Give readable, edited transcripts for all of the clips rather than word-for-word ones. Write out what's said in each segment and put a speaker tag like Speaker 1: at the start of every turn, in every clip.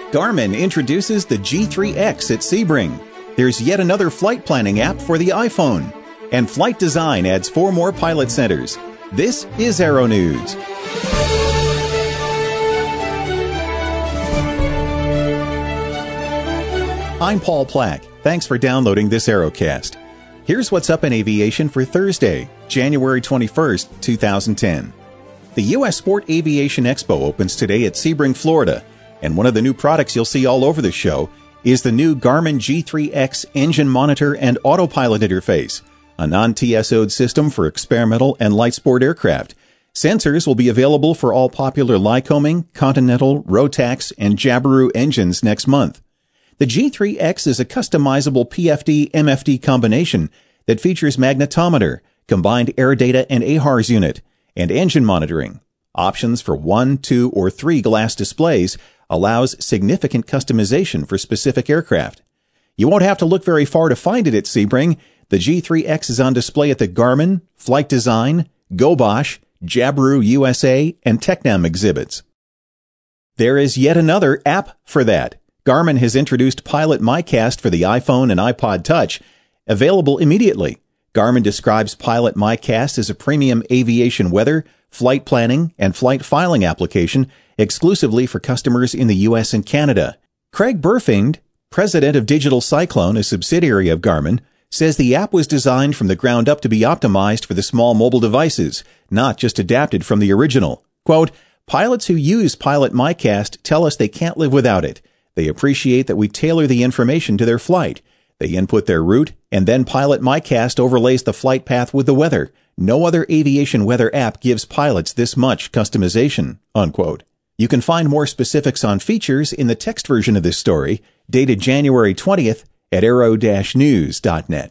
Speaker 1: Garmin introduces the G3X at Sebring. There's yet another flight planning app for the iPhone. And Flight Design adds 4 more pilot centers. This is Aero News. I'm Paul Plack. Thanks for downloading this Aerocast. Here's what's up in aviation for Thursday, January 21st, 2010. The U.S. Sport Aviation Expo opens today at Sebring, Florida, and one of the new products you'll see all over the show is the new Garmin G3X engine monitor and autopilot interface, a non-TSO'd system for experimental and light sport aircraft. Sensors will be available for all popular Lycoming, Continental, Rotax, and Jabiru engines next month. The G3X is a customizable PFD-MFD combination that features magnetometer, combined air data and AHRS unit, and engine monitoring. Options for 1, 2, or 3 glass displays allows significant customization for specific aircraft. You won't have to look very far to find it at Sebring. The G3X is on display at the Garmin, Flight Design, GoBosh, Jabiru USA, and Tecnam exhibits. There is yet another app for that. Garmin has introduced Pilot MyCast for the iPhone and iPod Touch, available immediately. Garmin describes Pilot MyCast as a premium aviation weather, flight planning, and flight filing application exclusively for customers in the U.S. and Canada. Craig Burfind, president of Digital Cyclone, a subsidiary of Garmin, says the app was designed from the ground up to be optimized for the small mobile devices, not just adapted from the original. Quote, "Pilots who use Pilot MyCast tell us they can't live without it. They appreciate that we tailor the information to their flight. They input their route, and then Pilot MyCast overlays the flight path with the weather. No other aviation weather app gives pilots this much customization," unquote. You can find more specifics on features in the text version of this story, dated January 20th at aero-news.net.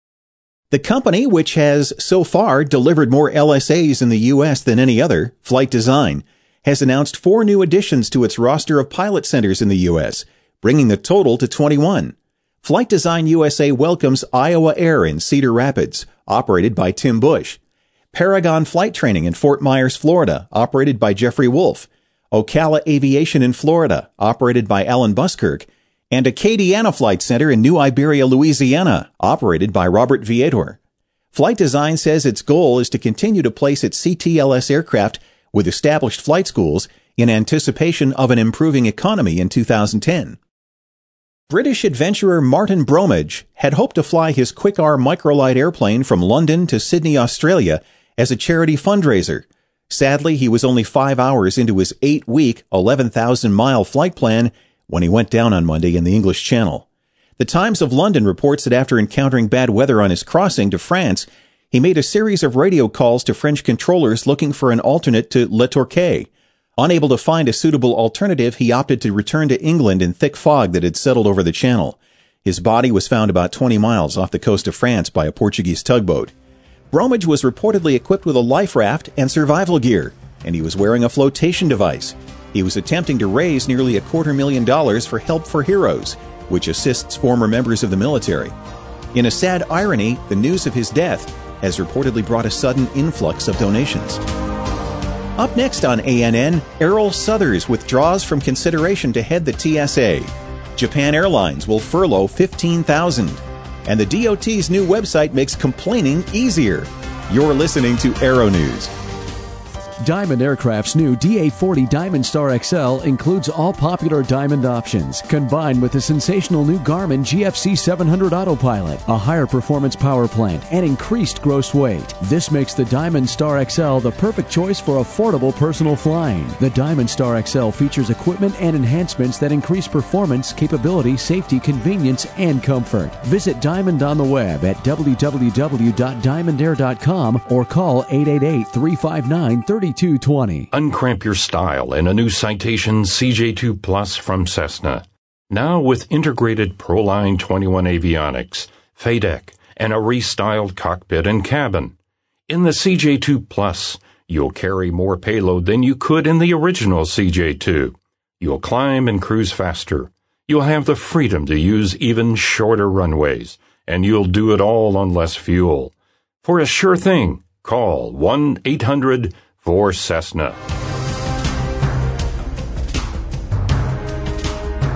Speaker 1: The company, which has so far delivered more LSAs in the U.S. than any other, Flight Design, has announced 4 new additions to its roster of pilot centers in the U.S., bringing the total to 21. Flight Design USA welcomes Iowa Air in Cedar Rapids, operated by Tim Bush; Paragon Flight Training in Fort Myers, Florida, operated by Jeffrey Wolf; Ocala Aviation in Florida, operated by Alan Buskirk; and Acadiana Flight Center in New Iberia, Louisiana, operated by Robert Viator. Flight Design says its goal is to continue to place its CTLS aircraft with established flight schools in anticipation of an improving economy in 2010. British adventurer Martin Bromage had hoped to fly his Quick-R microlight airplane from London to Sydney, Australia as a charity fundraiser. Sadly, he was only 5 hours into his 8-week, 11,000-mile flight plan when he went down on Monday in the English Channel. The Times of London reports that after encountering bad weather on his crossing to France, he made a series of radio calls to French controllers looking for an alternate to Le Torquay. Unable to find a suitable alternative, he opted to return to England in thick fog that had settled over the channel. His body was found about 20 miles off the coast of France by a Portuguese tugboat. Bromage was reportedly equipped with a life raft and survival gear, and he was wearing a flotation device. He was attempting to raise nearly $250,000 for Help for Heroes, which assists former members of the military. In a sad irony, the news of his death has reportedly brought a sudden influx of donations. Up next on ANN, Errol Southers withdraws from consideration to head the TSA. Japan Airlines will furlough 15,000. And the DOT's new website makes complaining easier. You're listening to Aero News.
Speaker 2: Diamond Aircraft's new DA40 Diamond Star XL includes all popular Diamond options, combined with the sensational new Garmin GFC 700 Autopilot, a higher performance power plant, and increased gross weight. This makes the Diamond Star XL the perfect choice for affordable personal flying. The Diamond Star XL features equipment and enhancements that increase performance, capability, safety, convenience, and comfort. Visit Diamond on the web at www.diamondair.com or call 888-359-3220.
Speaker 3: Uncramp your style in a new Citation CJ2 Plus from Cessna. Now with integrated Proline 21 avionics, FADEC, and a restyled cockpit and cabin. In the CJ2 Plus, you'll carry more payload than you could in the original CJ2. You'll climb and cruise faster. You'll have the freedom to use even shorter runways, and you'll do it all on less fuel. For a sure thing, call 1-800-4-CESSNA.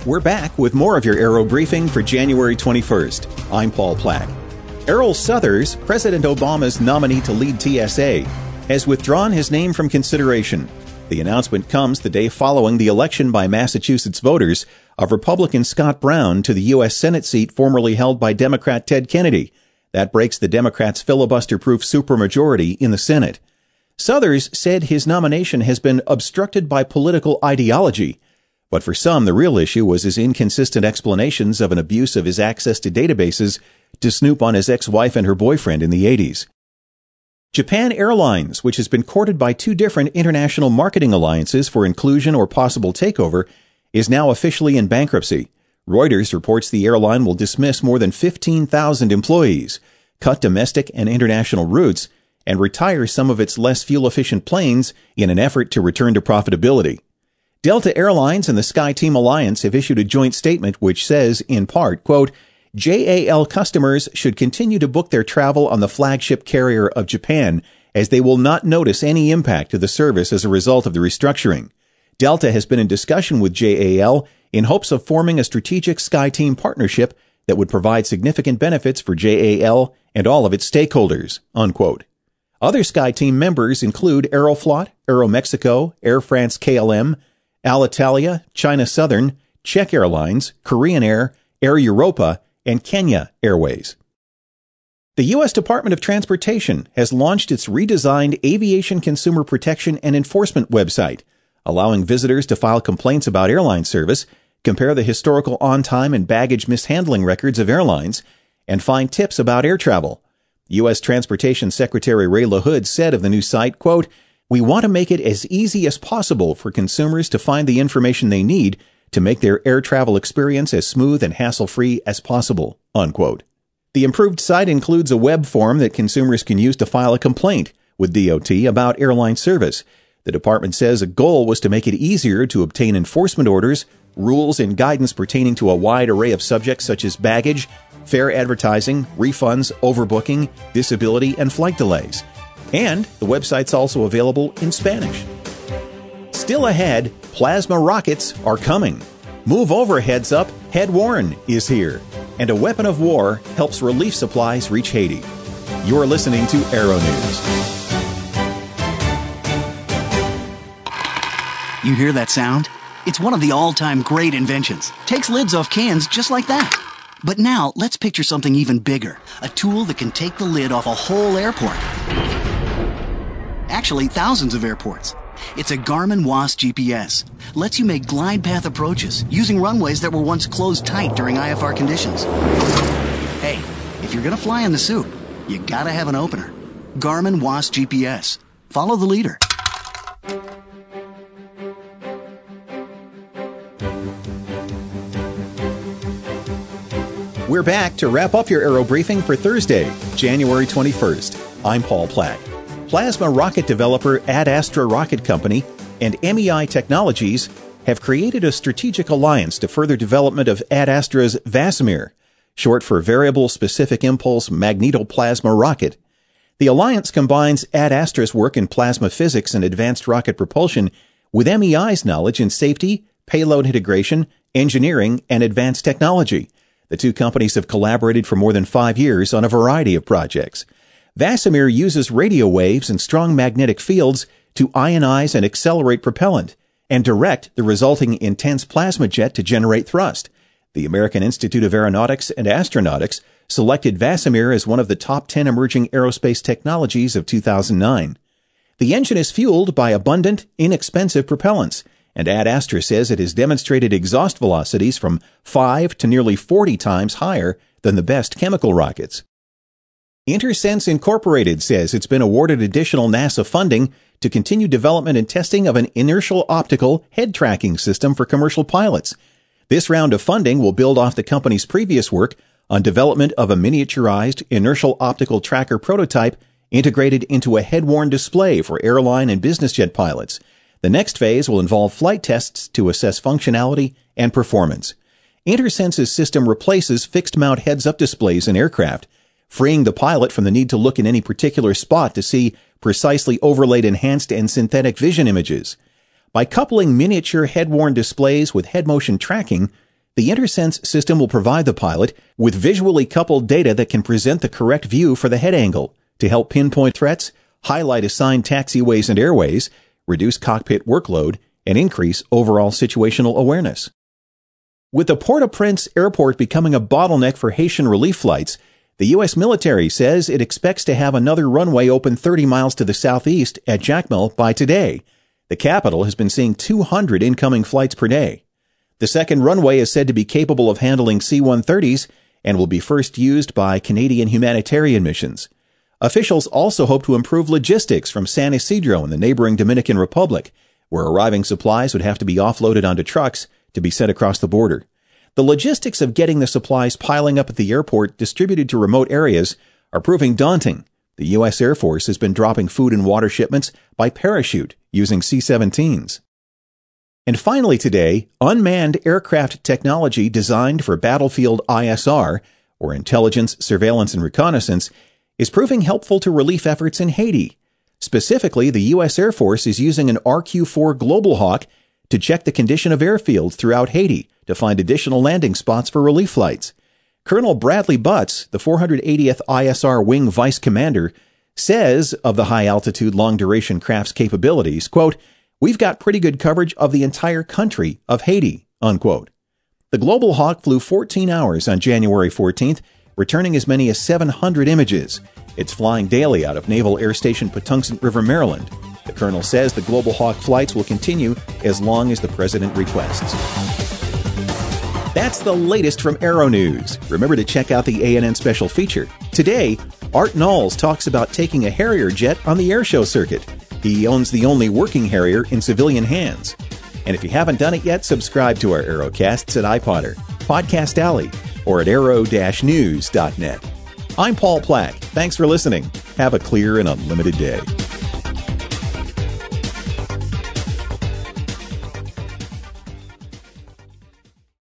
Speaker 1: We're back with more of your Aero Briefing for January 21st. I'm Paul Plack. Errol Southers, President Obama's nominee to lead TSA, has withdrawn his name from consideration. The announcement comes the day following the election by Massachusetts voters of Republican Scott Brown to the U.S. Senate seat formerly held by Democrat Ted Kennedy. That breaks the Democrats' filibuster-proof supermajority in the Senate. Southers said his nomination has been obstructed by political ideology. But for some, the real issue was his inconsistent explanations of an abuse of his access to databases to snoop on his ex-wife and her boyfriend in the 80s. Japan Airlines, which has been courted by two different international marketing alliances for inclusion or possible takeover, is now officially in bankruptcy. Reuters reports the airline will dismiss more than 15,000 employees, cut domestic and international routes, and retire some of its less fuel-efficient planes in an effort to return to profitability. Delta Airlines and the SkyTeam Alliance have issued a joint statement which says, in part, quote, JAL customers should continue to book their travel on the flagship carrier of Japan, as they will not notice any impact to the service as a result of the restructuring. Delta has been in discussion with JAL in hopes of forming a strategic SkyTeam partnership that would provide significant benefits for JAL and all of its stakeholders, unquote. Other SkyTeam members include Aeroflot, Aeromexico, Air France KLM, Alitalia, China Southern, Czech Airlines, Korean Air, Air Europa, and Kenya Airways. The U.S. Department of Transportation has launched its redesigned Aviation Consumer Protection and Enforcement website, allowing visitors to file complaints about airline service, compare the historical on-time and baggage mishandling records of airlines, and find tips about air travel. U.S. Transportation Secretary Ray LaHood said of the new site, quote, "We want to make it as easy as possible for consumers to find the information they need to make their air travel experience as smooth and hassle-free as possible," unquote. The improved site includes a web form that consumers can use to file a complaint with DOT about airline service. The department says a goal was to make it easier to obtain enforcement orders, rules and guidance pertaining to a wide array of subjects such as baggage, fare advertising, refunds, overbooking, disability, and flight delays. And the website's also available in Spanish. Still ahead, plasma rockets are coming. Move over, heads up, Head Warren is here. And a weapon of war helps relief supplies reach Haiti. You're listening to Aero News.
Speaker 4: You hear that sound? It's one of the all-time great inventions. Takes lids off cans just like that. But now, let's picture something even bigger. A tool that can take the lid off a whole airport. Actually, thousands of airports. It's a Garmin WAAS GPS. Lets you make glide path approaches using runways that were once closed tight during IFR conditions. Hey, if you're gonna fly in the soup, you gotta have an opener. Garmin WAAS GPS. Follow the leader.
Speaker 1: We're back to wrap up your Aero Briefing for Thursday, January 21st. I'm Paul Plack. Plasma rocket developer Ad Astra Rocket Company and MEI Technologies have created a strategic alliance to further development of Ad Astra's VASIMIR, short for Variable Specific Impulse Magnetoplasma Rocket. The alliance combines Ad Astra's work in plasma physics and advanced rocket propulsion with MEI's knowledge in safety, payload integration, engineering, and advanced technology. The two companies have collaborated for more than 5 years on a variety of projects. VASIMIR uses radio waves and strong magnetic fields to ionize and accelerate propellant and direct the resulting intense plasma jet to generate thrust. The American Institute of Aeronautics and Astronautics selected VASIMIR as one of the top 10 emerging aerospace technologies of 2009. The engine is fueled by abundant, inexpensive propellants, and Ad Astra says it has demonstrated exhaust velocities from 5 to nearly 40 times higher than the best chemical rockets. Intersense Incorporated says it's been awarded additional NASA funding to continue development and testing of an inertial optical head tracking system for commercial pilots. This round of funding will build off the company's previous work on development of a miniaturized inertial optical tracker prototype integrated into a head-worn display for airline and business jet pilots. The next phase will involve flight tests to assess functionality and performance. Intersense's system replaces fixed-mount heads-up displays in aircraft, freeing the pilot from the need to look in any particular spot to see precisely overlaid enhanced and synthetic vision images. By coupling miniature head-worn displays with head motion tracking, The InterSense system will provide the pilot with visually coupled data that can present the correct view for the head angle to help pinpoint threats, highlight assigned taxiways and airways, reduce cockpit workload, and increase overall situational awareness. With the Port-au-Prince airport becoming a bottleneck for Haitian relief flights, the U.S. military says it expects to have another runway open 30 miles to the southeast at Jacmel by today. The capital has been seeing 200 incoming flights per day. The second runway is said to be capable of handling C-130s and will be first used by Canadian humanitarian missions. Officials also hope to improve logistics from San Isidro in the neighboring Dominican Republic, where arriving supplies would have to be offloaded onto trucks to be sent across the border. The logistics of getting the supplies piling up at the airport distributed to remote areas are proving daunting. The U.S. Air Force has been dropping food and water shipments by parachute using C-17s. And finally today, unmanned aircraft technology designed for battlefield ISR, or intelligence, surveillance, and reconnaissance, is proving helpful to relief efforts in Haiti. Specifically, the U.S. Air Force is using an RQ-4 Global Hawk to check the condition of airfields throughout Haiti to find additional landing spots for relief flights. Colonel Bradley Butts, the 480th ISR Wing Vice Commander, says of the high-altitude, long-duration craft's capabilities, quote, "We've got pretty good coverage of the entire country of Haiti," unquote. The Global Hawk flew 14 hours on January 14th, returning as many as 700 images. It's flying daily out of Naval Air Station Patuxent River, Maryland. The colonel says the Global Hawk flights will continue as long as the president requests. That's the latest from Aero News. Remember to check out the ANN special feature. Today, Art Knowles talks about taking a Harrier jet on the airshow circuit. He owns the only working Harrier in civilian hands. And if you haven't done it yet, subscribe to our Aerocasts at iPodder, Podcast Alley, or at aero-news.net. I'm Paul Plack. Thanks for listening. Have a clear and unlimited day.